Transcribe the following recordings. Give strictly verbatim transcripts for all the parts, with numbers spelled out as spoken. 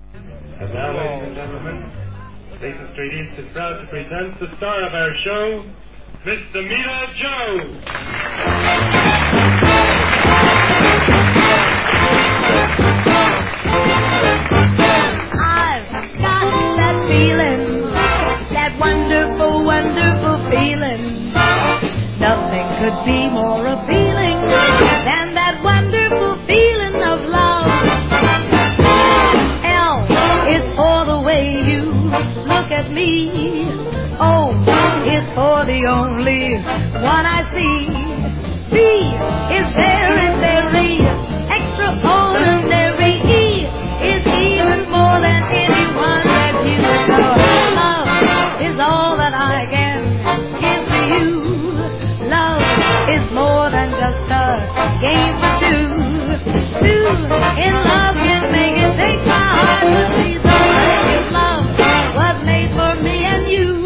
And now, ladies and gentlemen, Station Street East is proud to present the star of our show, Miss Amita Joe. I've got that feeling, that wonderful, wonderful feeling. Nothing could be more appealing than that wonderful feeling of love. L is for the way you look at me. O is for the only one I see. B is very, very extraordinary. E is even more than anyone that you know. Love is all that I can give to you. Love is more than just a game for two. Two in love can make it take my heart to see. So if love was made for me and you.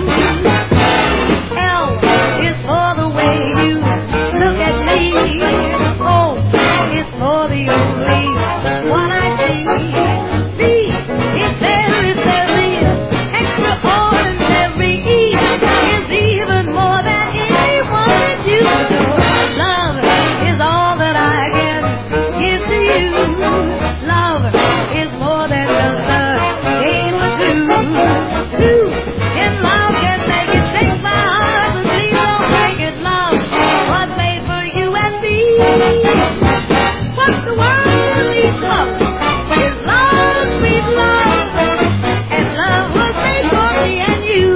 L is for the way you look at me. O is for the only one I see. B is very, very extraordinary. E is even more than anyone that you know. Love is all that I can give to you. Love is more than just a game of two. Two in love can make it take my heart, but please don't break it. Love was made for you and me. What the world needs love is love, sweet love, and love was made for me and you.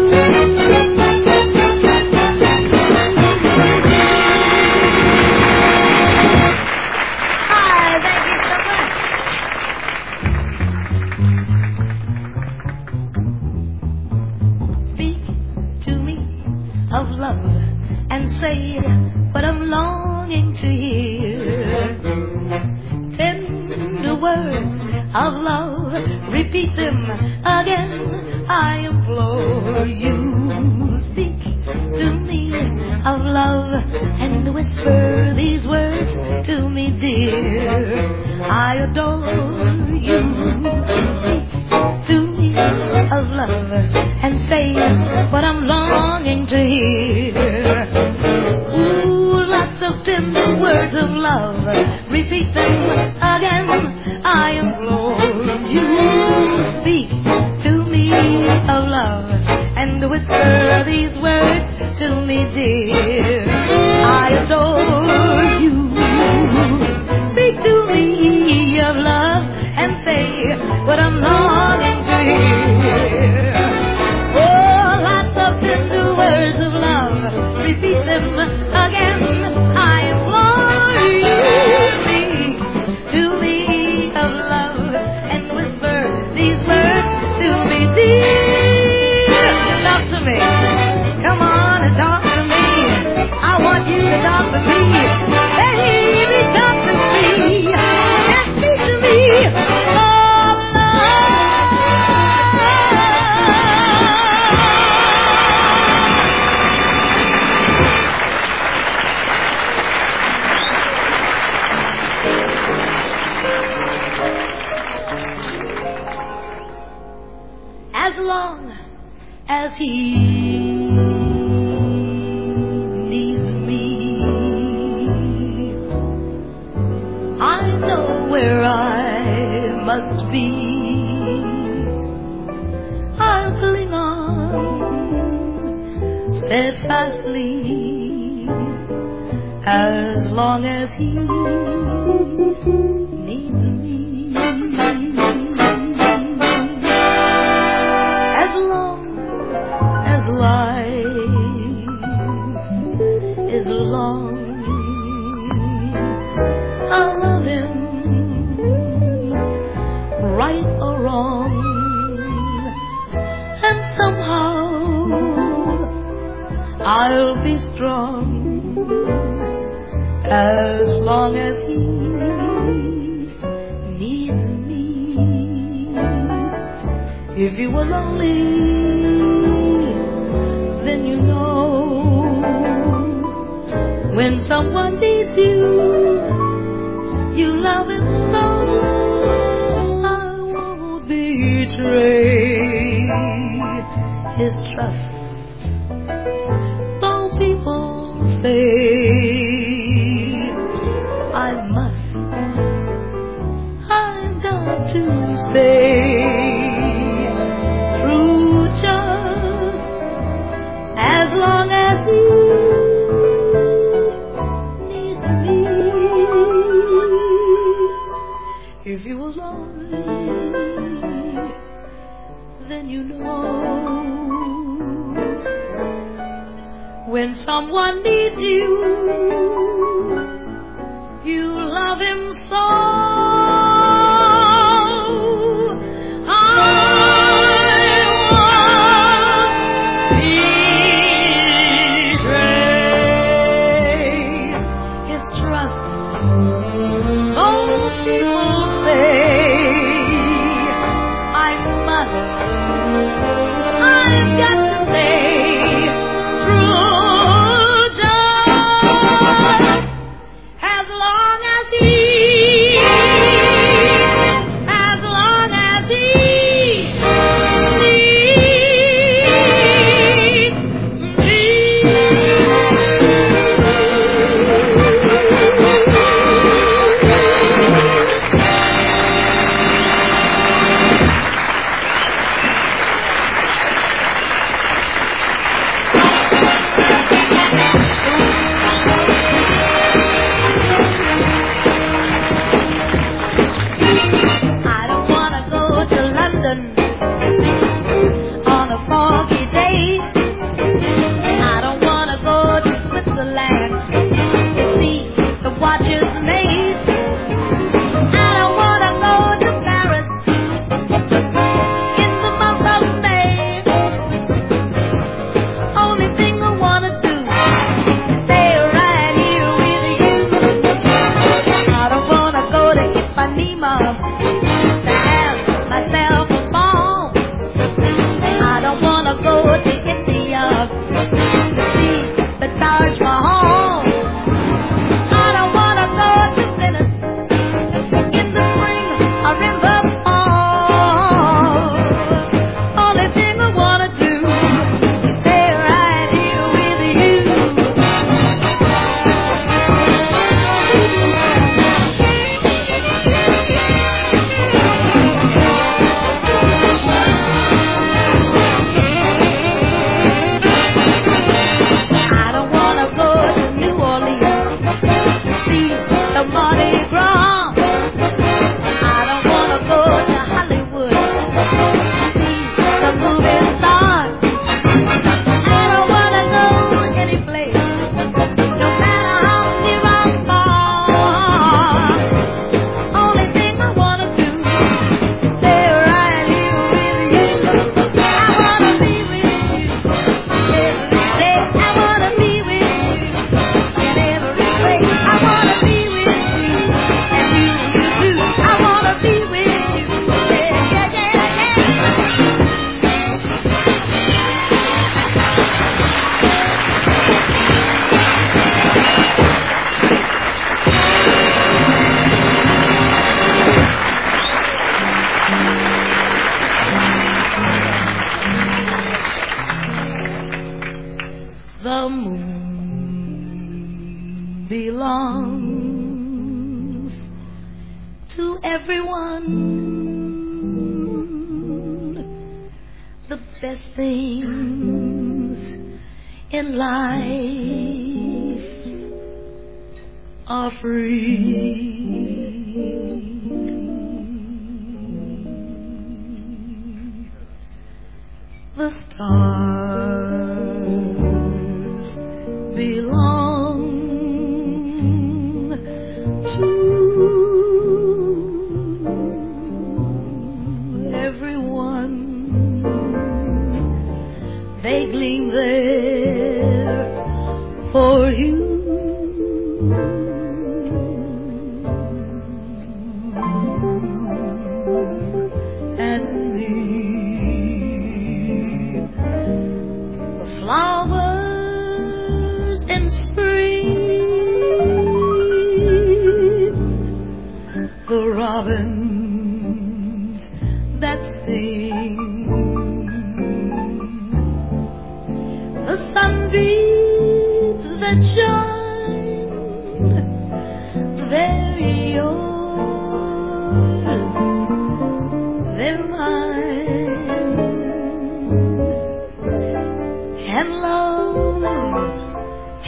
Hi, thank you so much. Speak to me of love and say what I'm longing to hear. Tender words of love, repeat them again, I implore you. Speak to me of love and whisper these words to me, dear. I adore you. Speak to me of love and say what I'm longing to hear. Ooh, lots of tender words of love, repeat them again, I implore you. Speak to me of love and whisper these words to me, dear. I adore you. Speak to me of love and say what I'm longing to hear. Oh, lots of tender words of love, repeat them again, I implore you. Speak to me of love and whisper these words to me, dear. Talk to me, come on and talk to me. I want you to talk to me, baby, talk to me, and speak to me of as long as he needs me, I know where I must be. I'll cling on steadfastly as long as he needs me. As long as life is long, I'll love him, right or wrong, and somehow I'll be strong as long as he needs me. If you were lonely, then you know when someone needs you, you love him so. I won't be his trust. Though people say I must, I've got to stay true just as long as he needs me. If you were lonely, then you know when someone needs you, you love him so.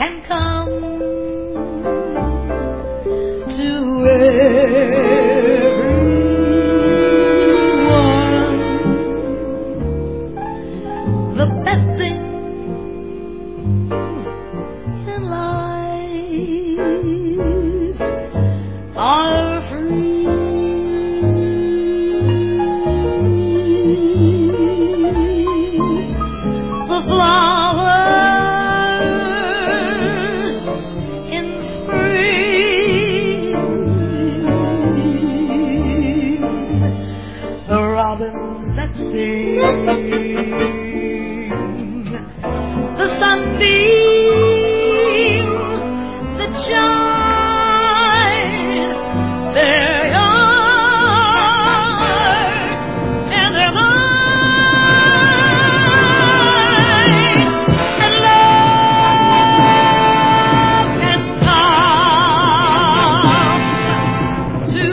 can come to everyone. The best thing in life are free. The flowers in spring, the robins that sing, the sunbeams that shine their yards and their lights, and love can come to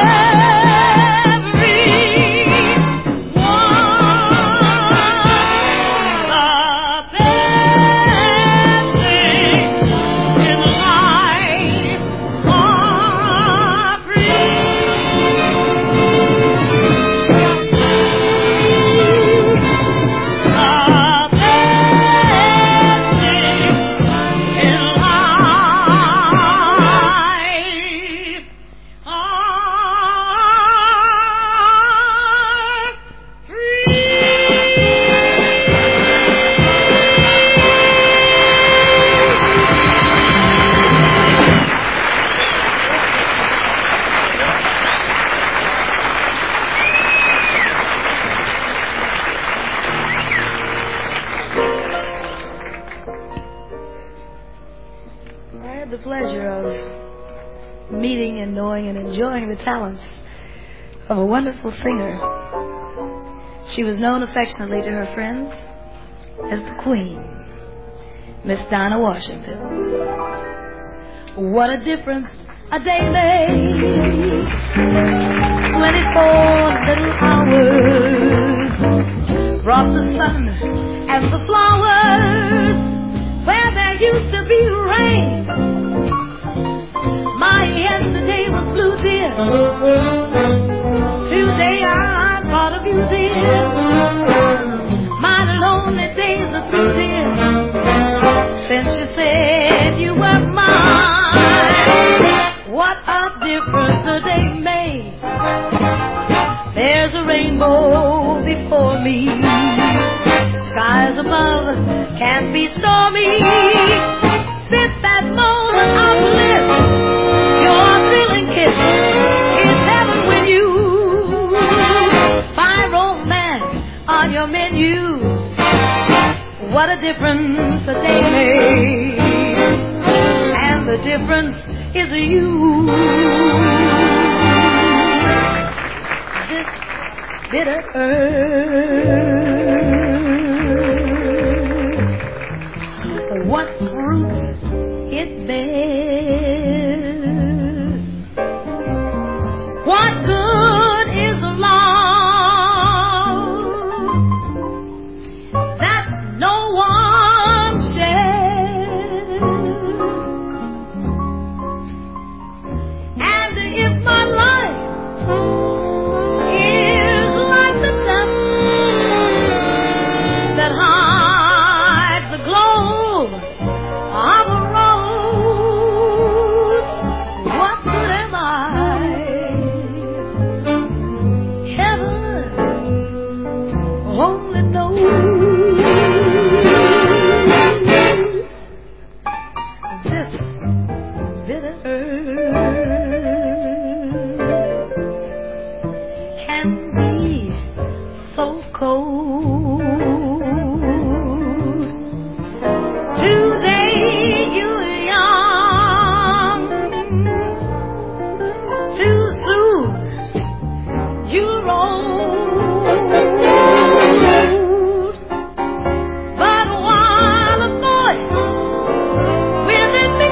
the pleasure of meeting and knowing and enjoying the talents of a wonderful singer. She was known affectionately to her friends as the Queen, Miss Dinah Washington. What a difference a day made. Twenty-four little hours brought the sun and the flowers where there used to be rain. My yesterday was blue, dear. Today I thought of you, dear. My lonely days are through, dear, since you said you were mine. What a difference a day made. There's a rainbow before me. Skies above can't be stormy. Since that moment of bliss, your thrilling kiss is heaven when you find romance on your menu. What a difference a day made, and the difference is you. This bitter earth, what fruit it bears. What good is love that no one shares? And if my life is like the dust that hides the glow of a rose, what good am I? Heaven only knows. This bitter earth can be so cold. Today you're young, too soon you're old. But while a voice within me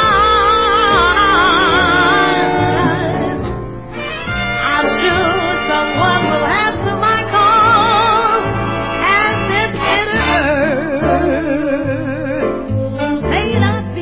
cries, I'm sure someone will answer my call, and this bitter earth may not be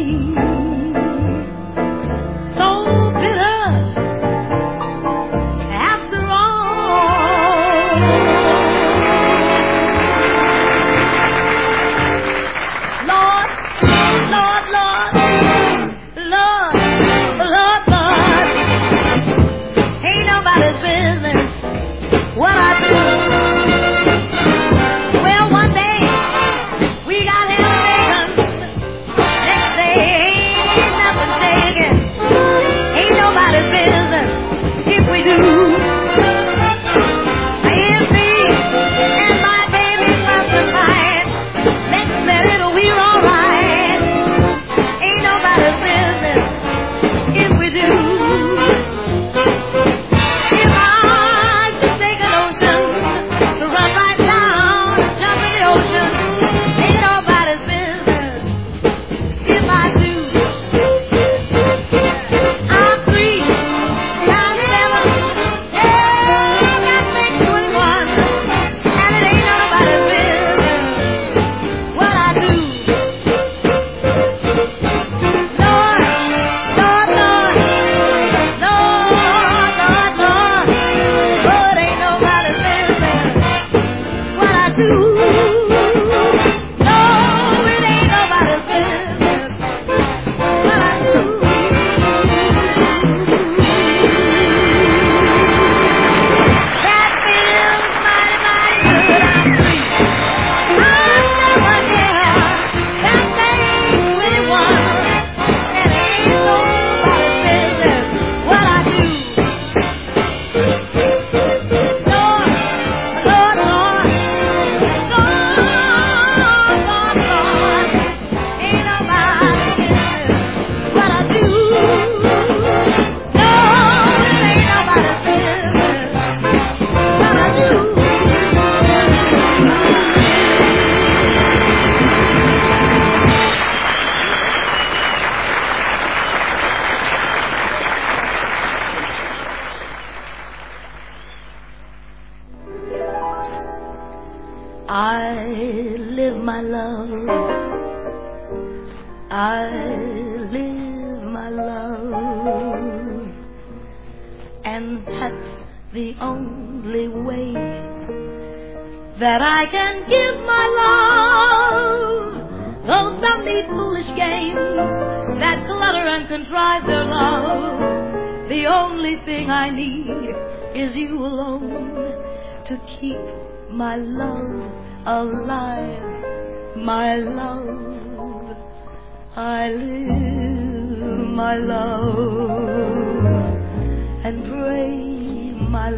My love alive, my love, I live my love and pray, my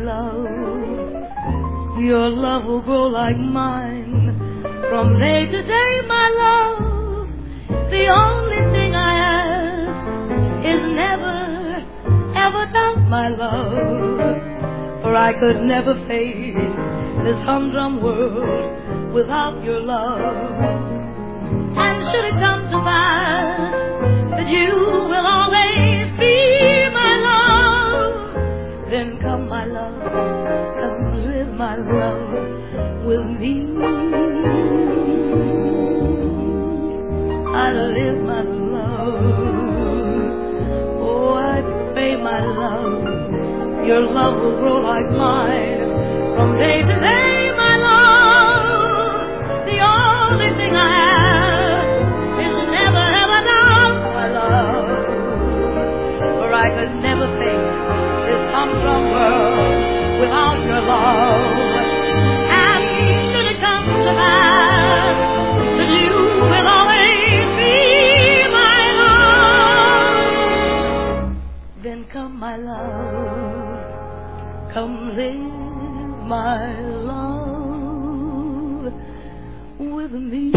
love, your love will grow like mine from day to day, my love. The only thing I ask is never, ever doubt my love, for I could never face this humdrum world without your love. And should it come to pass that you will always be my love, then come, my love, come live my love with me. I live my love. Oh, I pray, my love, your love will grow like mine from day to day, my love. The only thing I have is never, ever doubt my love, for I could never face this humdrum world without your love. And should it come to pass that you will always be my love, then come, my love, come live my love with me.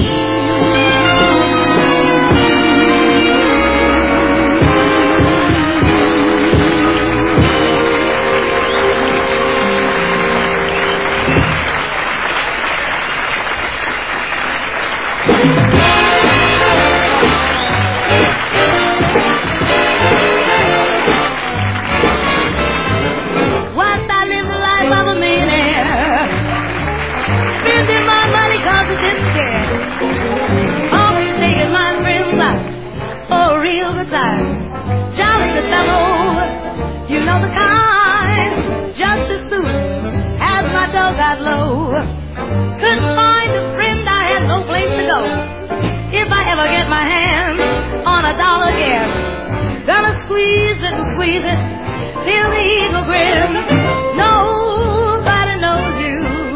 Jolly good fellow, you know the kind, just as soon as my dog got low. Couldn't find a friend, I had no place to go. If I ever get my hands on a dollar again, gonna squeeze it and squeeze it till the eagle grins. Nobody knows you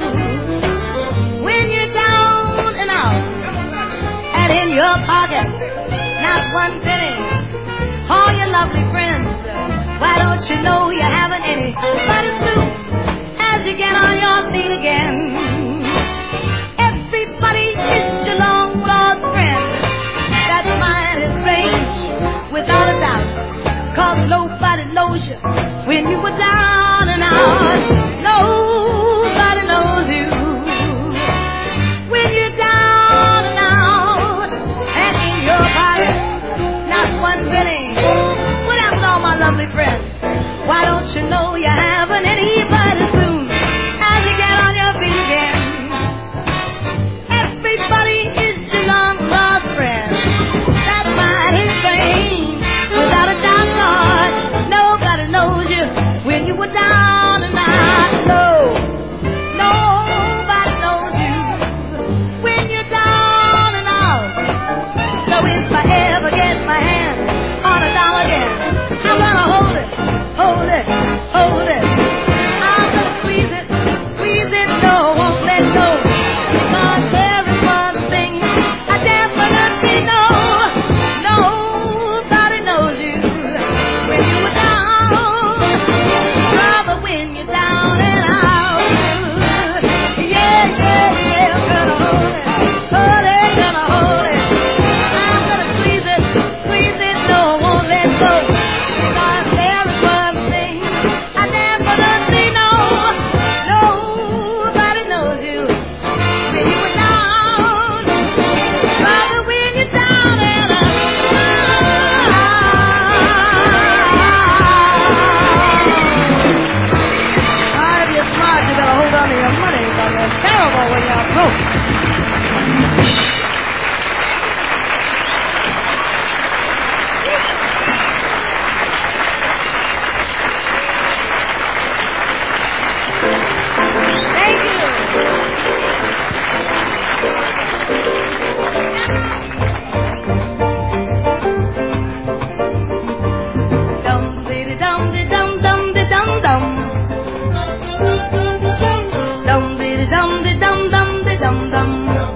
when you're down and out and in your pocket not one penny. All your lovely friends, why don't you know you haven't any? But as soon as you get on your feet again, everybody is your long lost friend. That mind is strange, without a doubt, cause nobody knows you when you were down and out. Nobody knows you when you're down and out and in your pocket not one penny. What happened to all my lovely friends? Why don't you know you haven't any? But as soon as you get on your feet again, everybody is your long lost friend. That might is strange, without a doubt, Lord. Nobody knows you when you were down and out. It's terrible when you're broke. Thank you. Dum diddy dum diddy dum dum diddy dum dum. Dum diddy dum diddy dum dum diddy dum dum.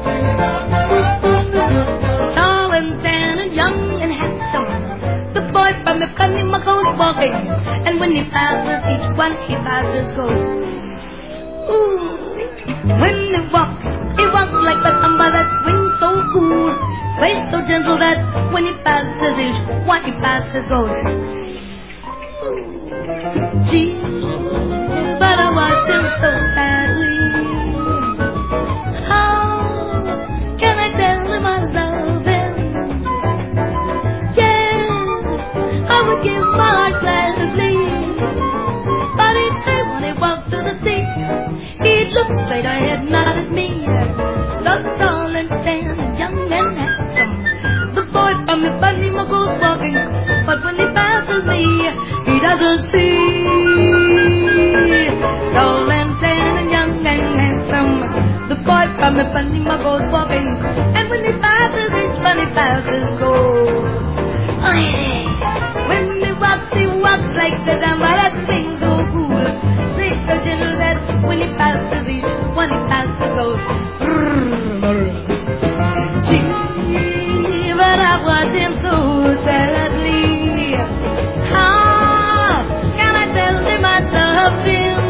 Tall and tan and young and handsome, the boy from Ipanema goes walking, and when he passes each one, he passes goes. Ooh, when he walks, he walks like the samba that swings so cool, plays so gentle that when he passes each one, he passes goes. Gee, but I watch him so sadly. How can I tell him I love him? Yeah, I would give my heart gladly, but each day when he walks to the sea, he looks straight ahead, not at me. So tall and tan, young and handsome, the boy from Ipanema goes walking, but when he passes me, he doesn't see. Tall and tan and young and handsome, the boy from Ipanema goes walking, and when he passes, each one he passes goes. Oh yeah. When he walks, he walks like the samba that swings so cool, plays so gentle that when he passes, each one he passes goes. Gee, but I watch him so sadly. How can I tell him I love him?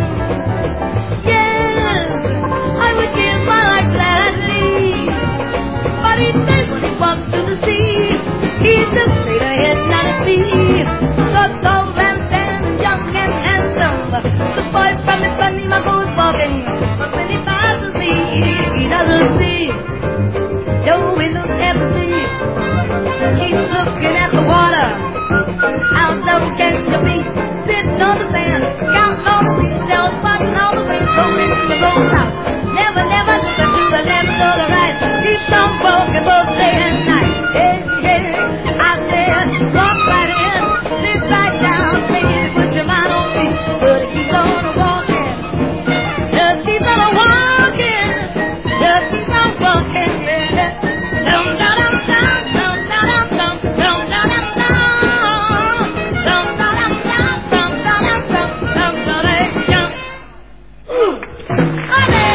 Yes, I would give my heart gladly, but each day when he walks to the sea, he's just straight ahead, not at me. So tall and tan, young and handsome, the boy from Ipanema goes walking, but when he passes me, he doesn't see. Though he looks at the sea, he's looking at the water. How low can you be? Sitting on the sand, counting all the seashells, watching all the waves rolling in the road out. Never, never looking to the left or the right. Keeps on walking both day and night. Hey, hey, out there, walk right in, sit right down, take it, put your mind on me, but it keeps on walking. Just keeps on walking. Just keeps on walking, yeah. Dum da dum dum dum da dum dum dum da dum dum dum da dum dum dum da dum dum dum da dum. Ooh, honey.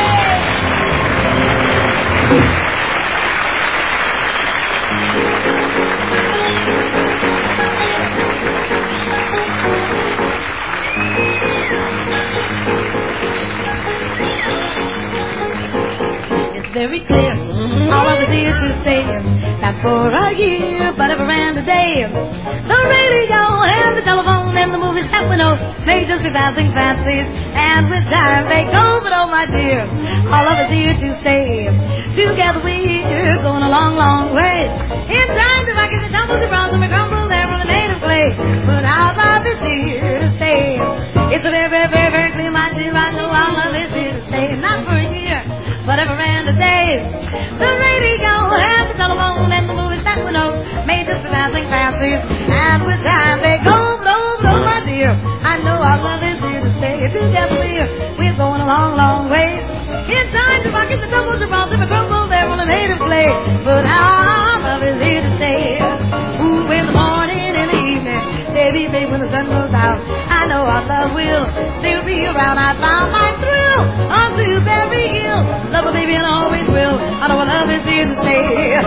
It's very clear, all of us here to say, not for a year, but ever and a day. The radio and the telephone and the movies that we know may just be passing fancies, and with time they go, but oh my dear, all of us here to stay. Together we're going a long, long way. In time to rock it, the tumbles, the bronze, and we crumble there on the native clay. But our love is here to stay. It's a very, very, very, very clear, my dear, I know our love is here to stay. Not for a year, but ever and a day. The radio and the telephone and the movies that we know may just be passing fancies, and with time they go, blow, blow, my dear. I know our love is here to stay. Together we're, we're going a long, long way. In time to rock it, the tumbles, the bronze, and we crumble there on the native clay. But our love is here to stay. Ooh, in the morning and the evening, baby, baby, when the sun goes out, I know our love will still be around. I found my thrill on Blueberry Hill. Love a baby and always will. I know our love is here to stay.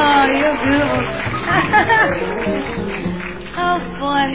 Oh, you're beautiful. Oh, boy.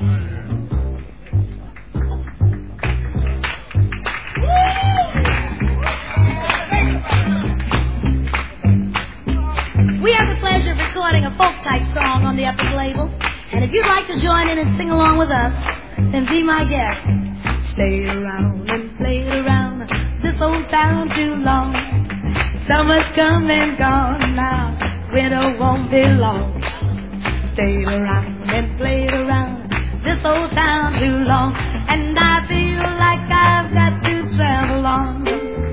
We have the pleasure of recording a folk-type song on the Epic label. And if you'd like to join in and sing along with us, then be my guest. Stay around and play around this old town too long. Summer's come and gone now, winter won't be long. Stay around and play around this old town too long, and I feel like I've got to travel on.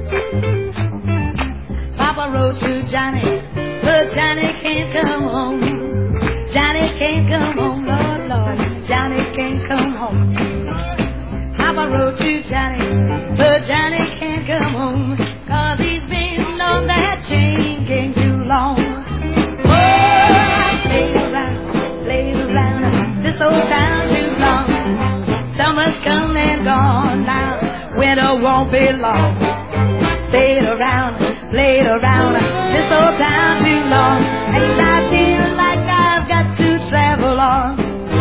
Papa wrote to Johnny, but Johnny can't come home. Johnny can't come home, Lord, Lord, Johnny can't come home. Papa wrote to Johnny, but Johnny can't come home, 'cause he's been on that chain gang too long. Oh, I played around, played around this old town too long. Summer's come and gone now, winter won't be long. Stayed around, played around this old town too long, and I feel like I've got to travel on.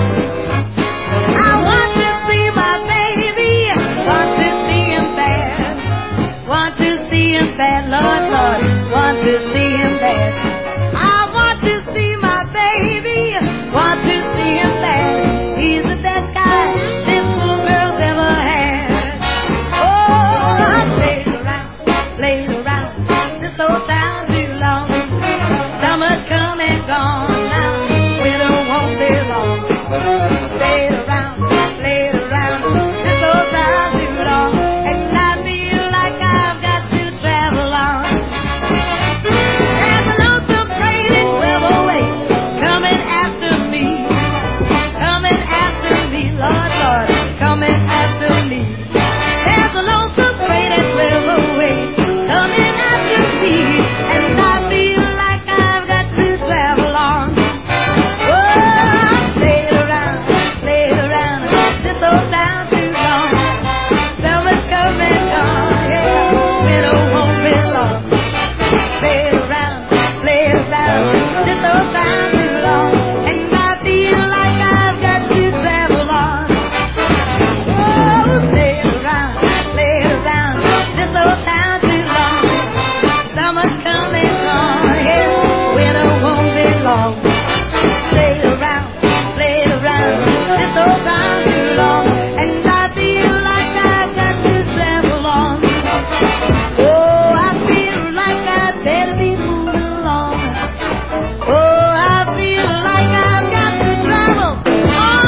I want to see my baby, want to see him bad, want to see him bad, Lord, Lord, want to see him bad. I want to see my baby, want to see him bad. He's the best guy this little girl's ever had. Oh, I played around, played around this old town too long. Summer's come and gone now, winter won't be long. Stayed around, played around this old town too long, and I feel like I've got to travel on. There's a lonesome train in twelve oh eight coming after me, coming after me, Lord, Lord, coming after me. There's a lonesome train at twelve oh eight coming after me, and I feel like I've got to travel on. Oh, I played around, played around this old town too long. Summer's come and gone, yeah, winter won't be long. Played around, played around this old town too long, and I feel like I've got to travel on. Oh, played around, played around this old town too long. Summer's come and gone, yeah, winter won't be long. Played around, played around this old town too long, and I feel like I've got to travel on. Oh, I feel like I'd better be moving along. Oh, I feel like I've got to travel on.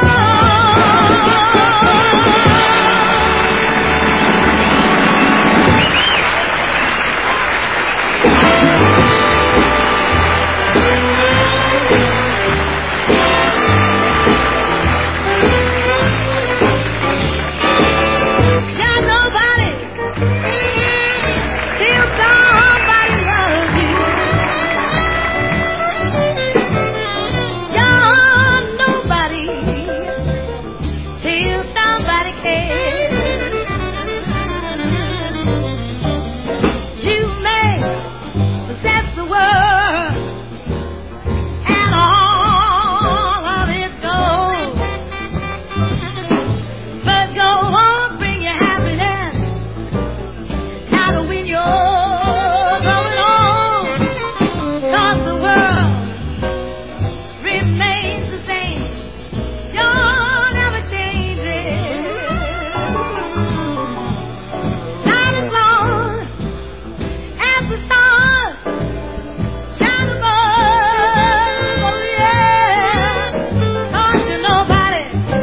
Got nobody till somebody loves you. You're nobody till somebody cares. You may possess the world and all of its gold, but go on, bring your happiness, not when you're going home, 'cause the world remains the same. You're never changing, not as long as the stars shine above. Oh, yeah, 'cause you're nobody,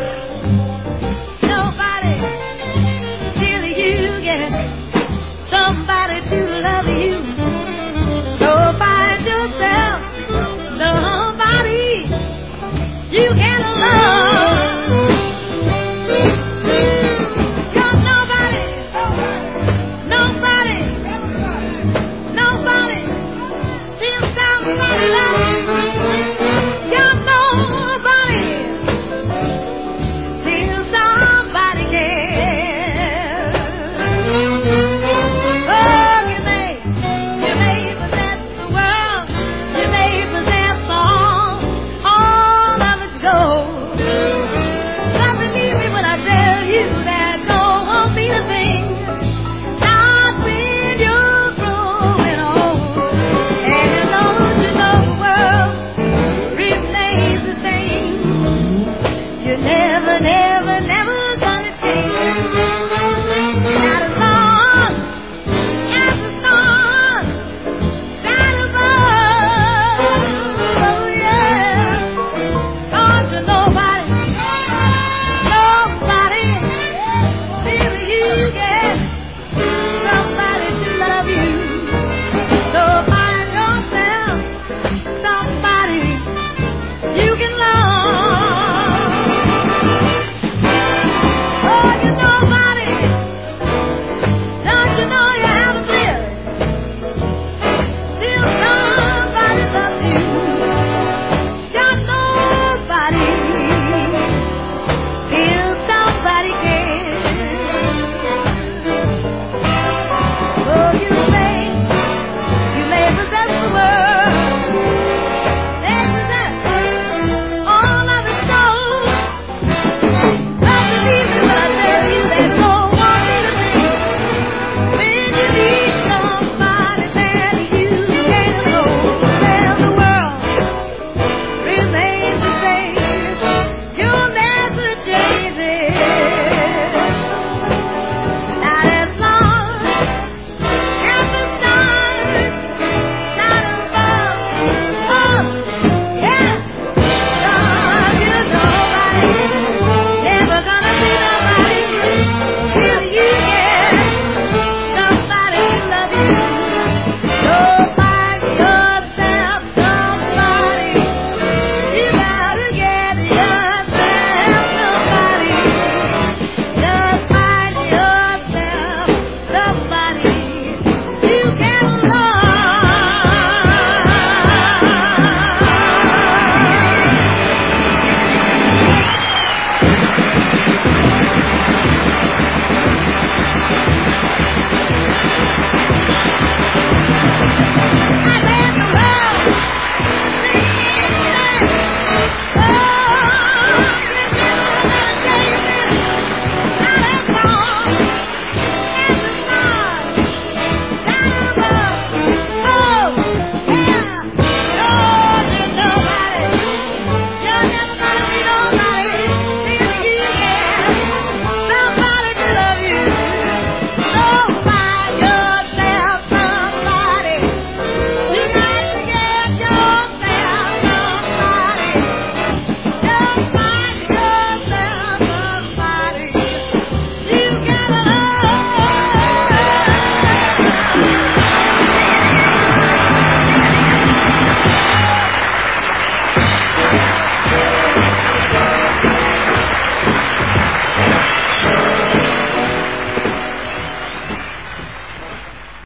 nobody till you get somebody to love you. So find yourself somebody you can love.